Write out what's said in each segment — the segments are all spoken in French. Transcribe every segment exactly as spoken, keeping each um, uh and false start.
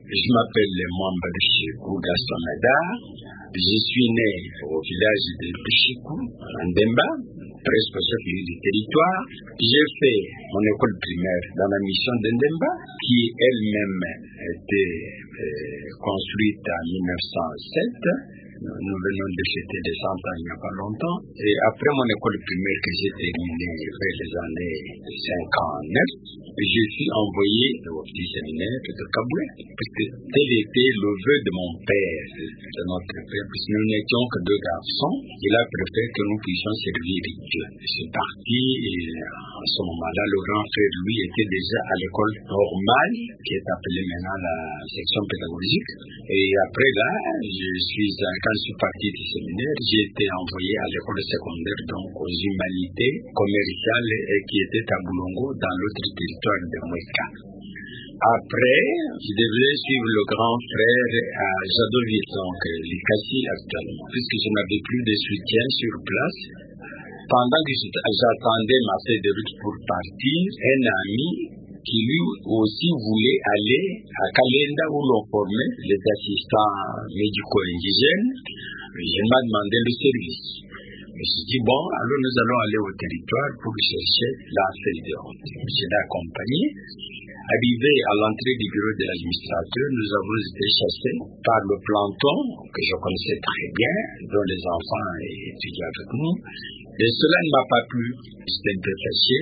Je m'appelle Mwamba Chikou Gaston Nadar. Je suis né au village de Chikou, en Demba, presque au chef du territoire. J'ai fait mon école primaire dans la mission d'Endemba, qui elle-même était euh, construite en mille neuf cent sept. Nous venons de fêter des cent ans il n'y a pas longtemps. Et après mon école primaire que j'ai terminée vers les années cinquante-neuf, je suis envoyé au petit séminaire de Kaboué, parce que tel était le vœu de mon père, de notre père, puisque nous n'étions que deux garçons. Il a préféré que nous puissions servir Dieu. Je suis parti et en ce moment-là, le grand frère, lui, était déjà à l'école normale, qui est appelée maintenant la section pédagogique. Et après là, je suis, quand je suis parti du séminaire, j'ai été envoyé à l'école secondaire, donc aux humanités commerciales, et qui était à Boulongo, dans l'autre territoire de Moueka. Après, je devais suivre le grand frère à Jadoville, donc l'Ikassi actuellement, puisque je n'avais plus de soutien sur place. Pendant que j'attendais ma feuille de route pour partir, un ami qui lui aussi voulait aller à Kalenda où l'on formait les assistants médico-indigènes, je m'a demandé le service. Je me suis dit, bon, alors nous allons aller au territoire pour chercher la feuille de route. Je l'ai accompagné. Arrivé à l'entrée du bureau de l'administrateur, nous avons été chassés par le planton, que je connaissais très bien, dont les enfants étudiaient avec nous. Et cela ne m'a pas plu. J'étais un peu fâché.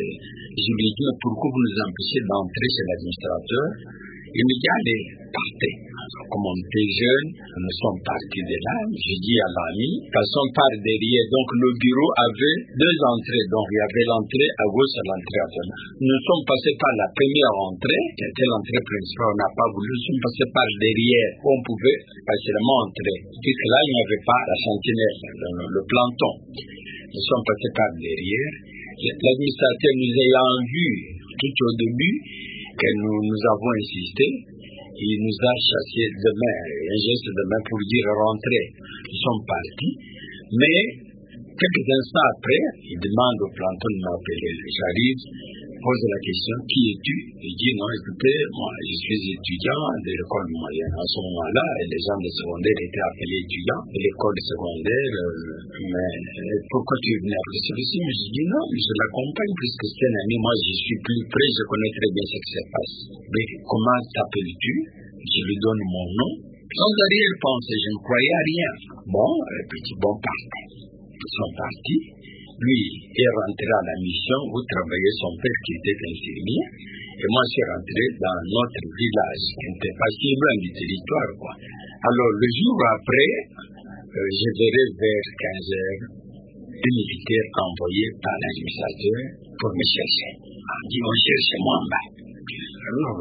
Je lui ai dit, mais pourquoi vous nous empêchez d'entrer chez l'administrateur? Il me dit, allez, partez. Comme on était jeunes, nous sommes partis de là. J'ai dit à l'ami, passons par derrière. Donc le bureau avait deux entrées. Donc il y avait l'entrée à gauche et l'entrée à droite. Nous sommes passés par la première entrée, qui était l'entrée principale. On n'a pas voulu. Nous sommes passés par derrière. On pouvait facilement entrer. Puisque là, il n'y avait pas la sentinelle, le, le planton. Nous sommes passés par derrière. L'administrateur nous ayant vu tout au début, que nous, nous avons insisté, il nous a chassés de main, un geste de main pour dire rentrer. Nous sommes partis, mais quelques instants après, il demande au planton de m'appeler. J'arrive, pose la question, qui es-tu? Il dit, non, écoutez, moi, je suis étudiant de l'école moyenne. À ce moment-là, les gens de secondaire étaient appelés étudiants de l'école secondaire, euh, mais pourquoi tu es venu après celui-ci? Mais je dis, non, je l'accompagne puisque c'est un ami, moi, je suis plus près, je connais très bien ce qui se passe. Mais comment t'appelles-tu? Je lui donne mon nom. Sans arrière-pensée, je ne croyais à rien. Bon, et puis, bon, partez. Ils sont partis. Lui est rentré à la mission où travaillait son père qui était infirmier. Et moi, je suis rentré dans notre village, qui n'était pas si loin du territoire, quoi. Alors, le jour après, euh, je verrai vers quinze heures, un militaire envoyé par l'administrateur pour me chercher. On dit, on cherche Mwamba. Alors,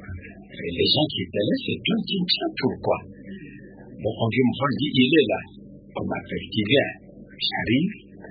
les gens qui étaient là, c'est tout un tiens, pourquoi? Bon, on dit, on dit, il est là. On m'appelle, qui vient. J'arrive.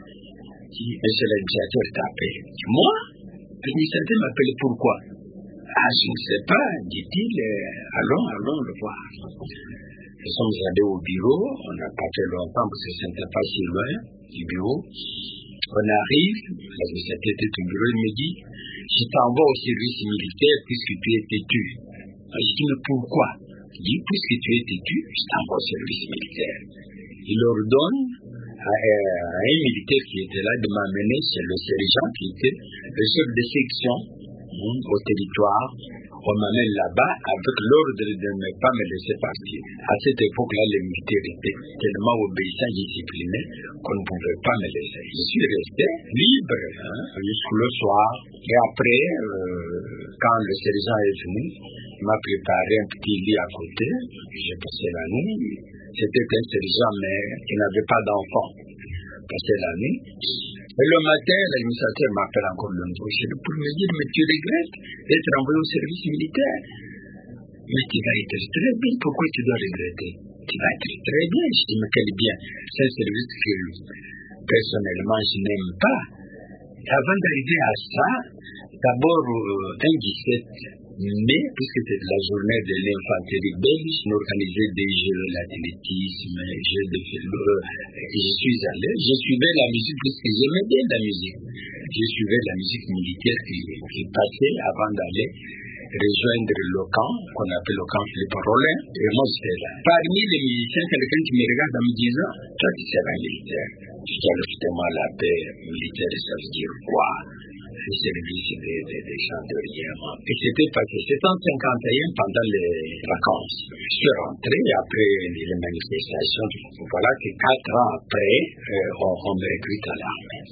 Monsieur l'administrateur t'appelle. Moi? L'administrateur m'appelle pourquoi? Ah, je ne sais pas, dit-il. Euh, allons, allons le voir. Nous sommes allés au bureau. On n'a pas fait longtemps parce que ce n'était pas si loin du bureau. On arrive. L'administrateur était au bureau. Il me dit, je t'envoie au service militaire puisque tu es têtu. Je dis, mais pourquoi? Il dit, puisque tu es têtu, je t'envoie au service militaire. Il ordonne à un militaire qui était là de m'amener chez le sergent qui était le chef de section hein, au territoire. On m'amène là-bas avec l'ordre de ne pas me laisser partir. À cette époque-là, les militaires étaient tellement obéissants et disciplinés qu'on ne pouvait pas me laisser. Je suis resté libre hein, jusqu'au soir. Et après, euh, quand le sergent est venu, il m'a préparé un petit lit à côté. J'ai passé la nuit. C'était un sergent, mais qui n'avait pas d'enfant. Passé la nuit. Et le matin, l'administrateur m'appelle encore le nouveau pour me dire, mais tu regrettes d'être envoyé au service militaire? Mais tu vas être très bien. Pourquoi tu dois regretter? Tu vas être très bien. Je dis, mais quel bien? C'est un service que personnellement je n'aime pas. Et avant d'arriver à ça, d'abord, euh, un dix-sept mai, puisque c'était la journée de l'infanterie belge, on organisait des jeux d'athlétisme, jeux de vélo. Je suis allé, je suivais la musique puisque j'aimais bien la musique. Je suivais la musique militaire qui, qui passait avant d'aller. rejoindre le camp, qu'on appelle le camp Philippe Rollin, et moi j'étais là. Parmi les miliciens, quelqu'un qui me regarde en me disant, toi tu seras militaire, tu dois justement la paix militaire, ça veut dire quoi? Le service des, des, des gendarmeries. Et c'était passé, c'était en cinquante et un pendant les vacances. Je suis rentré après les manifestations. Voilà que quatre ans après, euh, on, on me recrute à l'armée.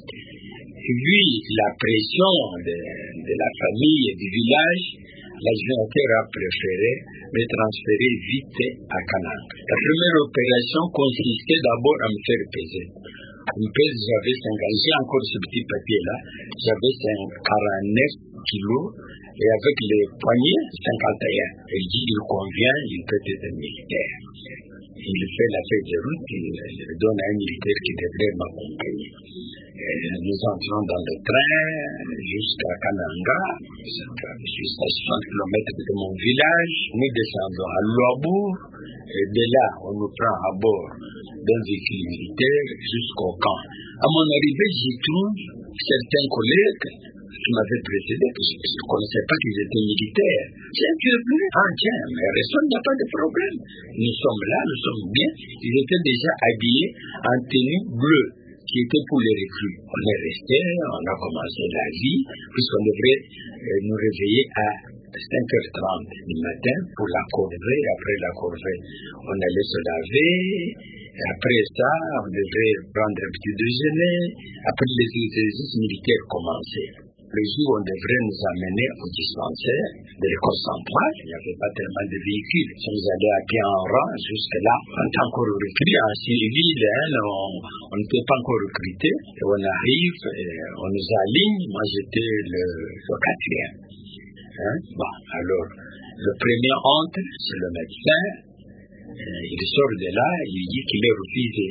Vu la pression de, de la famille et du village, l'adjointeur a préféré me transférer vite à Kananga. La première opération consistait d'abord à me faire peser. Une pèse, j'avais cinquante, j'ai encore ce petit papier-là, j'avais quarante-neuf kilos et avec les poignets, cinquante et un. Il dit, il convient, il peut être militaire. Il fait la feuille de route, il donne à un militaire qui devrait m'accompagner. Nous entrons dans le train jusqu'à Kananga, jusqu'à soixante kilomètres de mon village. Nous descendons à Louabourg, et de là, on nous prend à bord d'un véhicule militaire jusqu'au camp. À mon arrivée, j'y trouve certains collègues qui m'avaient précédé, parce que je ne connaissais pas qu'ils étaient militaires. Tiens, tu es venu? Ah, tiens, mais il n'y a pas de problème. Nous sommes là, nous sommes bien. Ils étaient déjà habillés en tenue bleue, qui était pour les recrues. On est resté, on a commencé la vie, puisqu'on devrait euh, nous réveiller à cinq heures trente du matin pour la corvée. Après la corvée, on allait se laver. Et après ça, on devait prendre un petit déjeuner. Après, les exercices militaires commençaient. Le jour où on devrait nous amener au dispensaire de l'école centrale, il n'y avait pas tellement de véhicules. Si nous allions à pied en rang, jusque-là, en tant que recruté, en civil, hein, on, on n'était pas encore recruté. Et on arrive, et on nous aligne. Moi, j'étais le, le quatrième. Hein? Bon, alors, le premier entre, c'est le médecin. Euh, il sort de là, il dit qu'il est refusé.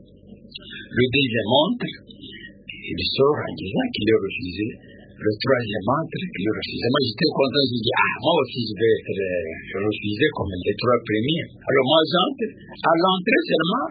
Le deuxième entre, il sort en disant qu'il est refusé. Le troisième entre, il est refusé. Moi, j'étais content, je dis, ah, moi aussi, je vais être euh, refusé comme les trois premiers. Alors, moi, j'entre. À l'entrée seulement,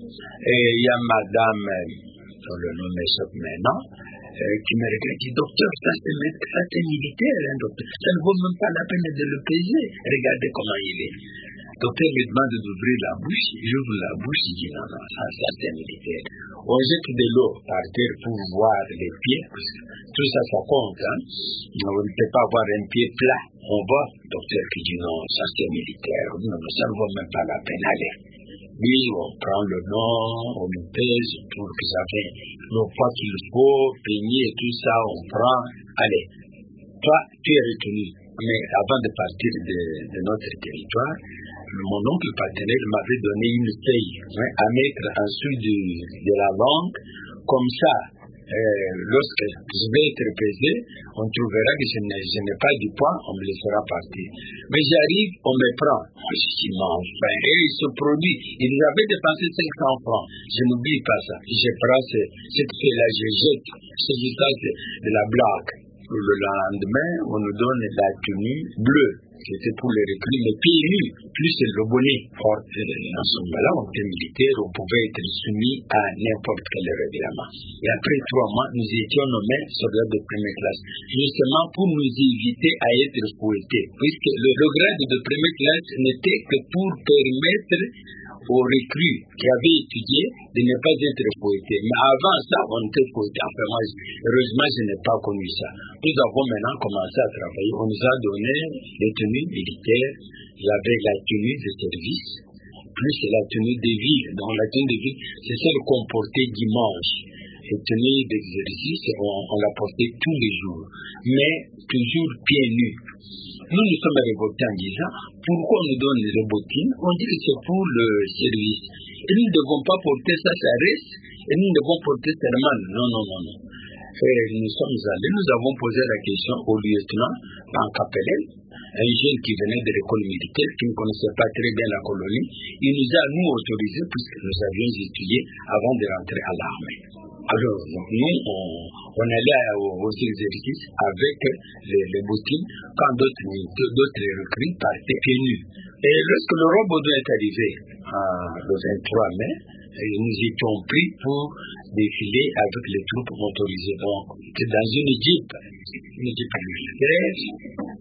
et il y a madame, dont le nom m'échappe maintenant, euh, qui me regarde, dit, docteur, ça c'est, ça c'est militaire, hein, docteur. Ça ne vaut même pas la peine de le peser. Regardez comment il est. Le docteur me demande d'ouvrir la bouche, j'ouvre la bouche, il dit non, non, ça, ça c'est militaire. On jette de l'eau par terre pour voir les pieds, parce que tout ça, ça compte, hein. On ne peut pas avoir un pied plat. On voit le docteur qui dit non, ça c'est militaire, non, non, ça ne vaut même pas la peine, allez. Oui, on prend le nom, on le pèse, pour que ça fait le poids qu'il faut, peigner et tout ça, on prend, allez. Toi, tu es retenu. Mais avant de partir de, de notre territoire, mon oncle partenaire m'avait donné une feuille hein, à mettre en dessous de, de la langue. Comme ça, euh, lorsque je vais être pesé, on trouvera que je n'ai, je n'ai pas du poids, on me laissera partir. Mais j'arrive, on me prend. Je dis, mais enfin, et il se produit. Ils avaient dépensé cinq cents francs. Je n'oublie pas ça. Je prends ce, cette feuille-là, je jette. C'est juste ça, c'est de la blague. Le lendemain, on nous donne la tenue bleue. C'était pour les recrues, mais pieds nus, plus le bonnet. Or, dans ce moment-là, on était militaire, on pouvait être soumis à n'importe quel règlement. Et après trois mois, nous étions nommés soldats de première classe, justement pour nous éviter à être fouettés, puisque le, le grade de première classe n'était que pour permettre aux recrues qui avaient étudié de ne pas être fouettés. Mais avant ça, on était fouettés. Enfin, moi, heureusement, je n'ai pas connu ça. Nous avons maintenant commencé à travailler. On nous a donné les tenues militaires. Il y avait la tenue de service, plus la tenue de ville. Donc, la tenue de ville, c'est celle qu'on portait dimanche. La tenue d'exercice, on, on la portait tous les jours. Mais toujours pieds nus. Nous nous sommes révoltés en disant, pourquoi on nous donne les bottines? On dit que c'est pour le service. Et nous ne devons pas porter ça, ça reste. Et nous devons porter seulement. Non, non, non, non. Et nous sommes allés, nous avons posé la question au lieutenant, en Capellen, un jeune qui venait de l'école militaire, qui ne connaissait pas très bien la colonie. Il nous a, nous, autorisés, puisque nous avions étudié avant de rentrer à l'armée. Alors, nous, on, on allait aux, aux exercices avec les, les bottines, quand d'autres, d'autres recrues partaient pieds nus. Et lorsque le roi Baudouin est arrivé, euh, le vingt-trois mai, nous étions pris pour défiler avec les troupes motorisées. Donc, c'est dans une jeep, une jeep militaire.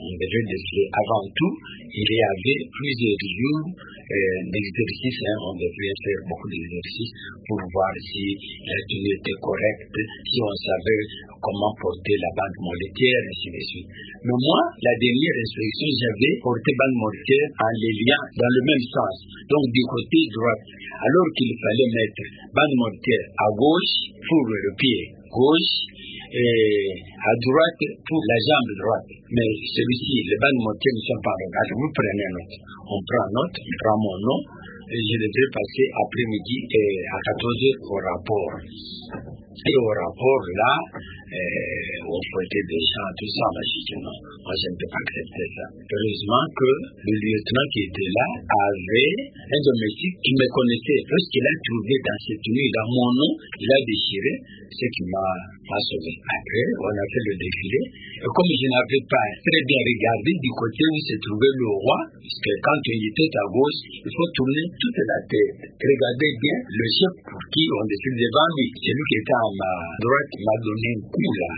on devait décider. Avant tout, il y avait plusieurs jours euh, d'exercices, hein. On devait faire beaucoup d'exercices pour voir si la tenue était correcte, si on savait comment porter la bande mollettière, ainsi de suite. Mais moi, la dernière inspection, j'avais porté bande mollettière en les liant dans le même sens, donc du côté droit, alors qu'il fallait mettre bande mollettière à gauche pour le pied gauche et à droite pour la jambe droite. Mais celui-ci, les bandes mollettières ne sont pas regardées. Vous prenez note. On prend note, on prend mon nom, et je devais passer après-midi et à quatorze heures au rapport. Et au rapport, là, euh, on fouettait des gens, tout ça. Moi, j'ai dit non, moi, je ne peux pas accepter ça. Heureusement que le lieutenant qui était là avait un domestique qui me connaissait. Lorsqu'il a trouvé dans cette tenue, dans mon nom, il a déchiré, ce qui m'a sauvé. Après, on a fait le défilé. Et comme je n'avais pas très bien regardé du côté où se trouvait le roi, parce que quand il était à gauche, il faut tourner toute la tête. Regardez bien le chef pour qui on décide devant lui. Celui qui était à ma droite m'a donné un coup là.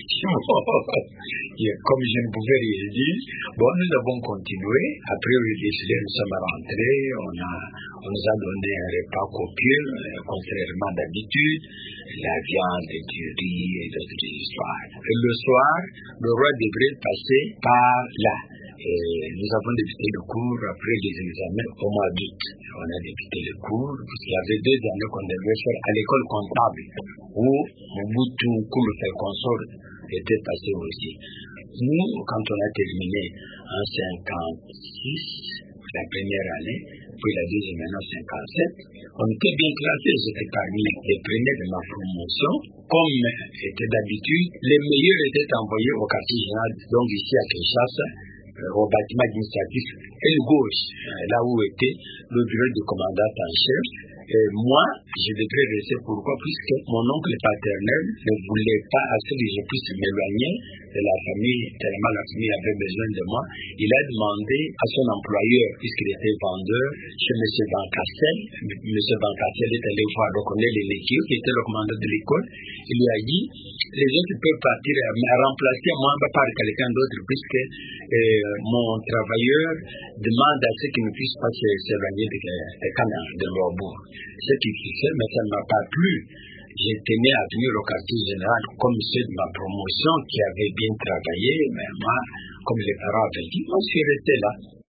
Et comme je ne pouvais rien dire, bon, nous avons continué. Après le défilé, nous sommes rentrés. On, a, on nous a donné un repas copieux, contrairement d'habitude. La viande, du riz et d'autres histoires. Et le soir, le roi devrait passer par là. Et nous avons débuté le cours après les examens au mois d'août. On a débuté le cours parce qu'il y avait deux années qu'on devait faire à l'école comptable où Mobutu Kouloufa Consort était passé aussi. Nous, quand on a terminé en cinquante-six, la première année, puis la deuxième année en cinquante-sept, on était bien classés. J'étais parmi les premiers de ma promotion. Comme était d'habitude, les meilleurs étaient envoyés au quartier général, donc ici à Kinshasa, au bâtiment administratif aile gauche, là où était le bureau du commandant en chef. Et moi, je devrais rester. Pourquoi? Puisque mon oncle paternel ne voulait pas assez que je puisse m'éloigner de la famille, tellement la famille avait besoin de moi. Il a demandé à son employeur, puisqu'il était vendeur, chez M. Van Castel. M. Van Castel est allé voir, reconnaître l'équipe, qui était le commandant de l'école. Il lui a dit, les autres peuvent partir, mais remplacer moi par quelqu'un d'autre, puisque euh, mon travailleur demande à ceux qui ne puissent pas s'éloigner de, de Canaan, de Lobourg. Ce qui s'est fait, mais ça ne m'a pas plu. Je tenais à venir au quartier général comme ceux de ma promotion qui avaient bien travaillé, mais moi, comme les parents avaient dit, moi je suis resté là.